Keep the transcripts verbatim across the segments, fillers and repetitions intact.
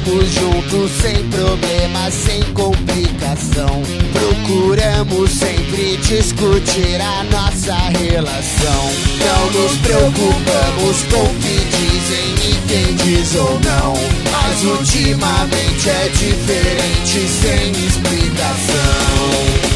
Vamos juntos sem problema, sem complicação. Procuramos sempre discutir a nossa relação. Não nos preocupamos com o que dizem e quem diz ou não. Mas ultimamente é diferente, sem explicação.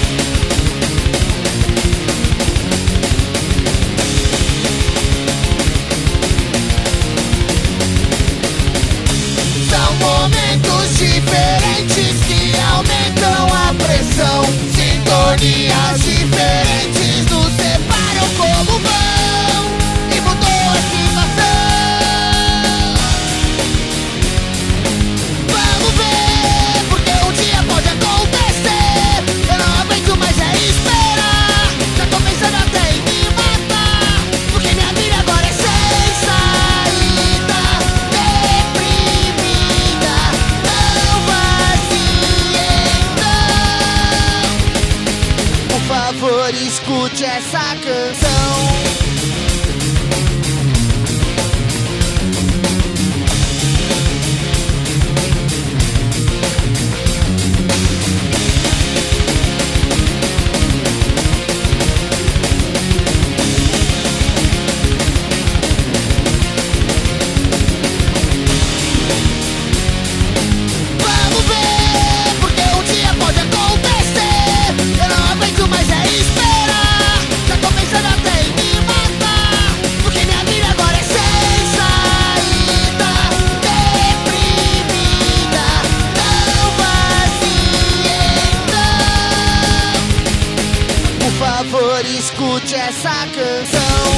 Momentos diferentes que aumentam a pressão. Sintonias diferentes nos separam como vão. E mudou a situação. Vamos ver, porque um dia pode acontecer. Eu não aguento mais é esperar. Já tô pensando até em me matar, porque minha vida agora é sem saída. Por favor, escute essa canção. Por favor, escute essa canção.